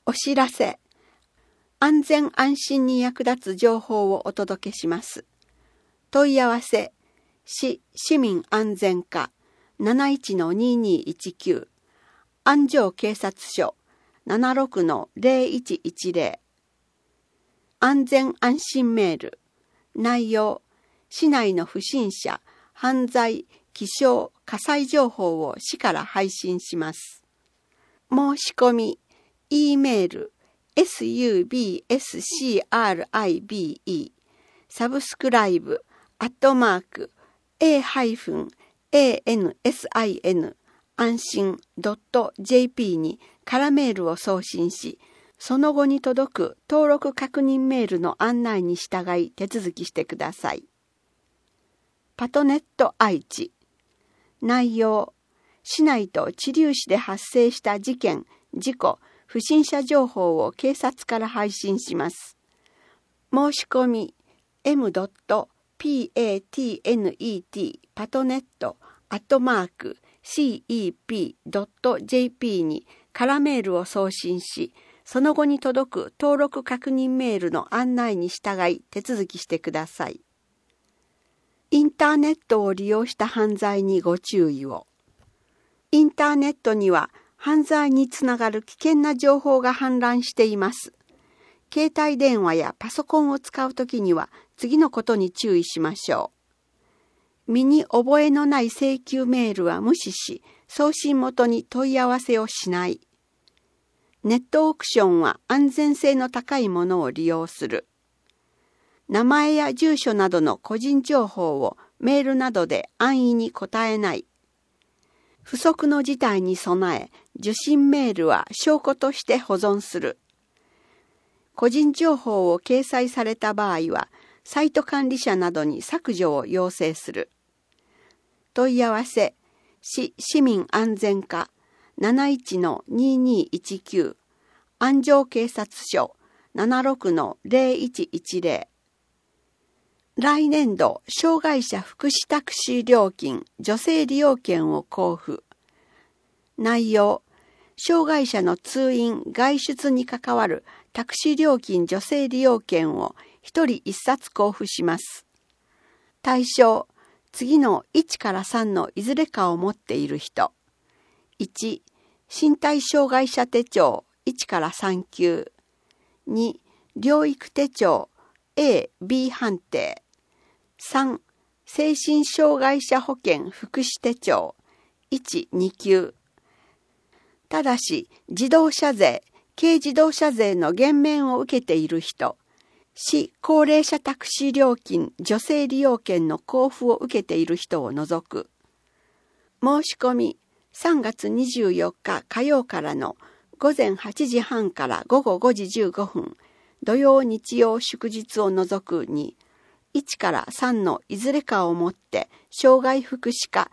お知らせ。安全安心に役立つ情報をお届けします。問い合わせ、市民安全課 71-2219 安城警察署 76-0110 安全安心メール。内容、市内の不審者、犯罪、気象、火災情報を市から配信します。申し込み、E メール、subscribe、サブスクライブ、@a-ansin 安心 .jp に空メールを送信し、その後に届く登録確認メールの案内に従い手続きしてください。パトネット愛知。内容、市内と知立市で発生した事件、事故、不審者情報を警察から配信します。申し込み m.patnet パトネット@cep.jp に空メールを送信し、その後に届く登録確認メールの案内に従い手続きしてください。インターネットを利用した犯罪にご注意を。インターネットには犯罪につながる危険な情報が氾濫しています。携帯電話やパソコンを使うときには次のことに注意しましょう。身に覚えのない請求メールは無視し、送信元に問い合わせをしない。ネットオークションは安全性の高いものを利用する。名前や住所などの個人情報をメールなどで安易に答えない。不測の事態に備え、受信メールは証拠として保存する。個人情報を掲載された場合は、サイト管理者などに削除を要請する。問い合わせ、市民安全課 71-2219 安城警察署 76-0110来年度、障害者福祉タクシー料金、助成利用券を交付。内容、障害者の通院・外出に関わるタクシー料金助成利用券を1人1冊交付します。対象、次の1から3のいずれかを持っている人。1、身体障害者手帳1から3級。2、療育手帳 A、B 判定。3、精神障害者保険福祉手帳1、2級。ただし、自動車税、軽自動車税の減免を受けている人、市高齢者タクシー料金助成利用券の交付を受けている人を除く。申し込み、3月24日火曜からの午前8時半から午後5時15分、土曜日曜祝日を除くに、1から3のいずれかをもって障害福祉課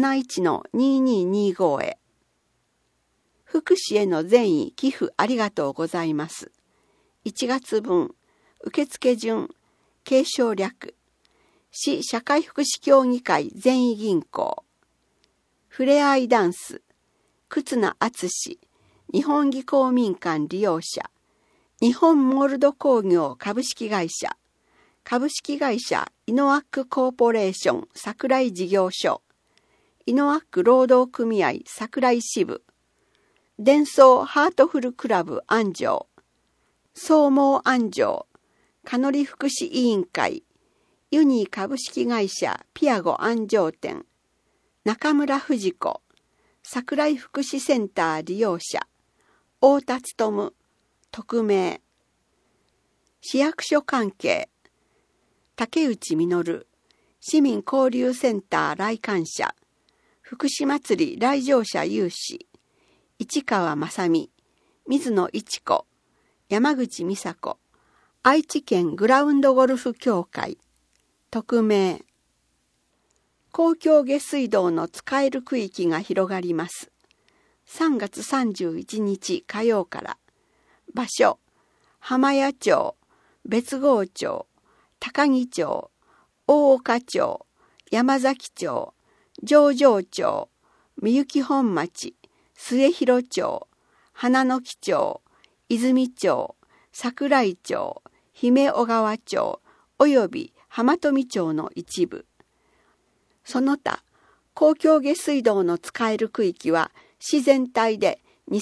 71-2225 へ。福祉への善意寄付ありがとうございます。1月分、受付順、継承略、市社会福祉協議会善意銀行、ふれあいダンス、忽那敦史、日本技工民間利用者、日本モールド工業株式会社、株式会社イノアックコーポレーション桜井事業所、イノアック労働組合桜井支部、デンソーハートフルクラブ安城、総毛安城、かのり福祉委員会、ユニー株式会社ピアゴ安城店、中村藤子、桜井福祉センター利用者、太田勉、匿名、市役所関係、竹内実、市民交流センター来館者、福祉祭り来場者有志、市川正美、水野一子、山口美佐子、愛知県グラウンドゴルフ協会、匿名。公共下水道の使える区域が広がります。3月31日火曜から。場所、浜谷町、別郷町、高木町、大岡町、山崎町、上条町、みゆき本町、末広町、花の木町、 泉町、桜井町、姫小川町および浜富町の一部。その他、公共下水道の使える区域は市全体で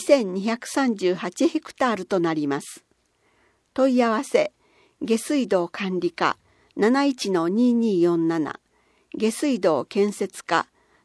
2238ヘクタールとなります。問い合わせ、下水道管理課 71-2247、下水道建設課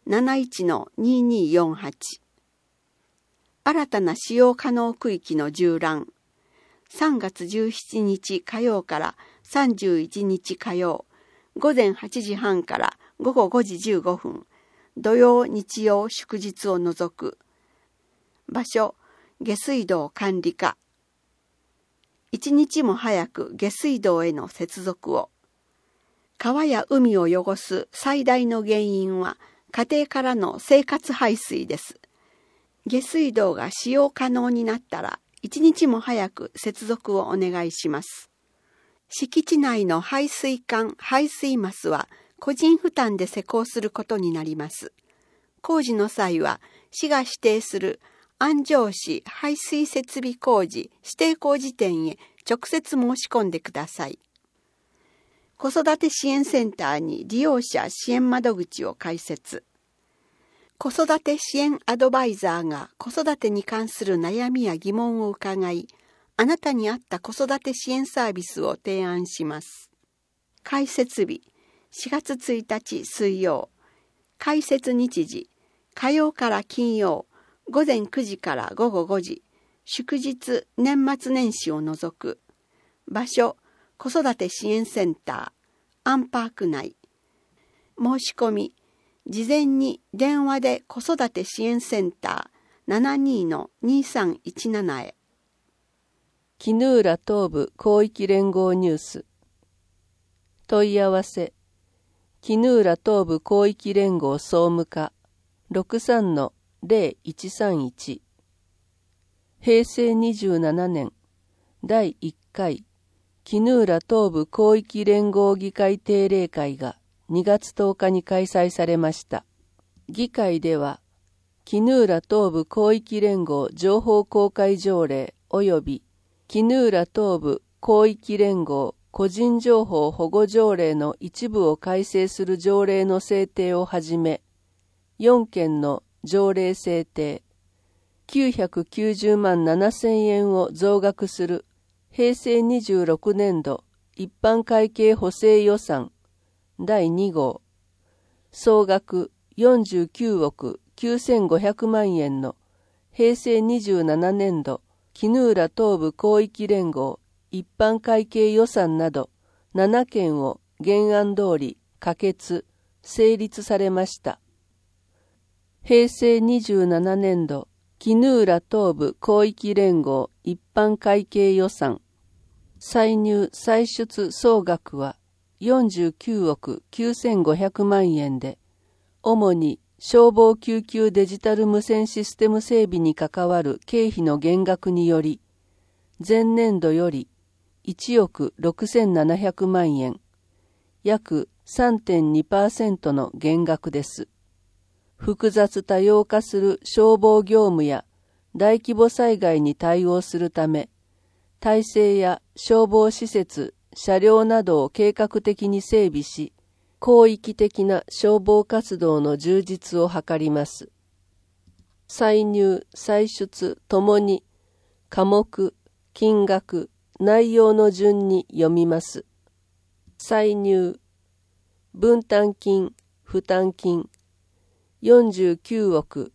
71-2248。新たな使用可能区域の縦覧。3月17日火曜から31日火曜、午前8時半から午後5時15分、土曜日曜祝日を除く。場所、下水道管理課。一日も早く下水道への接続を。川や海を汚す最大の原因は家庭からの生活排水です。下水道が使用可能になったら、一日も早く接続をお願いします。敷地内の排水管・排水マスは個人負担で施工することになります。工事の際は、市が指定する安城市排水設備工事指定工事店へ直接申し込んでください。子育て支援センターに利用者支援窓口を開設。子育て支援アドバイザーが子育てに関する悩みや疑問を伺い、あなたに合った子育て支援サービスを提案します。開設日、4月1日水曜。開設日時、火曜から金曜、午前9時から午後5時、祝日、年末年始を除く。場所、子育て支援センター、アンパーク内。申し込み、事前に電話で子育て支援センター 72-2317 へ。 絹浦東部広域連合ニュース。問い合わせ、絹浦東部広域連合総務課 63-0131。平成27年第1回絹浦東部広域連合議会定例会が2月10日に開催されました。議会では、絹浦東部広域連合情報公開条例及び絹浦東部広域連合個人情報保護条例の一部を改正する条例の制定をはじめ、4件の条例制定、990万7000円を増額する平成26年度一般会計補正予算第2号、総額49億9500万円の平成27年度絹浦東部広域連合一般会計予算など7件を原案通り可決・成立されました。平成27年度絹浦東部広域連合一般会計予算歳入歳出総額は49億9500万円で、主に消防救急デジタル無線システム整備に関わる経費の減額により、前年度より1億6700万円、約 3.2% の減額です。複雑多様化する消防業務や大規模災害に対応するため、体制や消防施設、車両などを計画的に整備し、広域的な消防活動の充実を図ります。歳入・歳出ともに科目、金額、内容の順に読みます。歳入、分担金、負担金、49億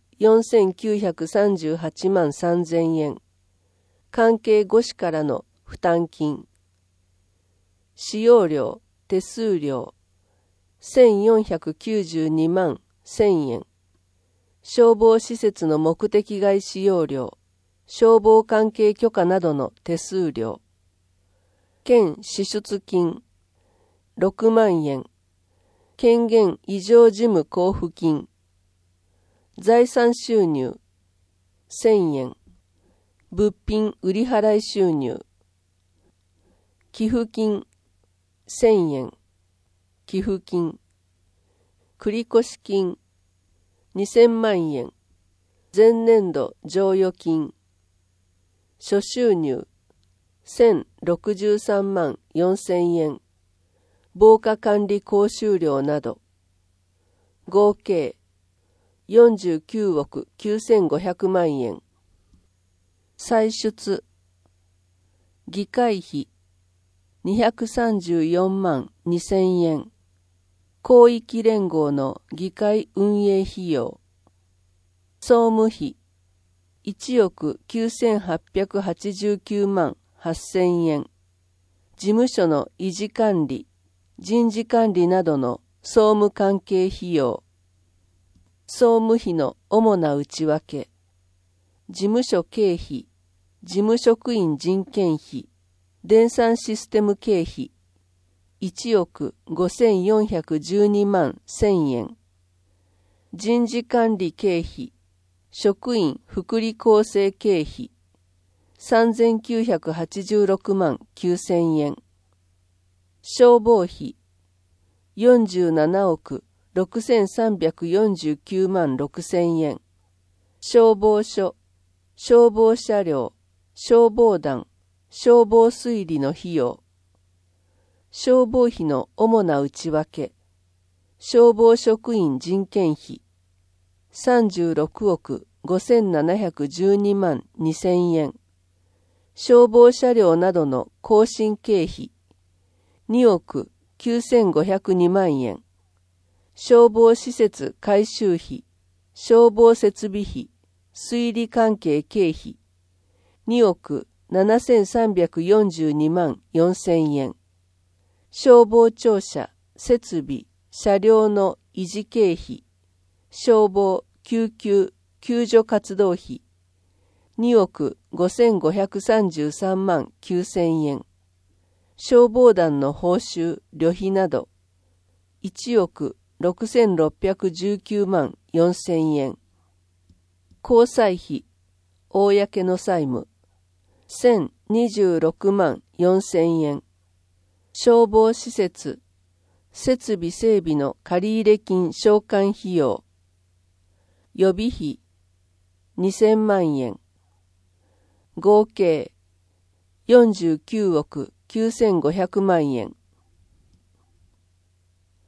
4938万3000円。関係5市からの負担金。使用料、手数料、1492万1000円。消防施設の目的外使用料、消防関係許可などの手数料。県支出金、6万円。権限異常事務交付金。財産収入、1000円。物品売り払い収入。寄付金、1000円。寄付金。繰越金、2000万円。前年度剰余金。 諸収入1063万4000円、防火管理講習料など、合計49億9500万円。歳出、議会費234万2000円、広域連合の議会運営費用、総務費1億9889万8000円、事務所の維持管理、人事管理などの総務関係費用、総務費の主な内訳、事務所経費、事務職員人件費、電算システム経費、1億5412万1000円、人事管理経費、職員福利厚生経費、3986万9000円、消防費、47億6349万6000円、消防署、消防車両、消防団、消防推理の費用、消防費の主な内訳、消防職員人件費、36億5712万2000円、消防車両などの更新経費、2億9502万円、消防施設改修費、消防設備費、水利関係経費、2億7342万4000円、消防庁舎、設備、車両の維持経費、消防、救急、救助活動費、2億5533万9000円、消防団の報酬、旅費など、1億6619万4000円、交際費、公の債務、1026万4000円、消防施設、設備整備の借入金償還費用、予備費2000万円、合計49億9500万円。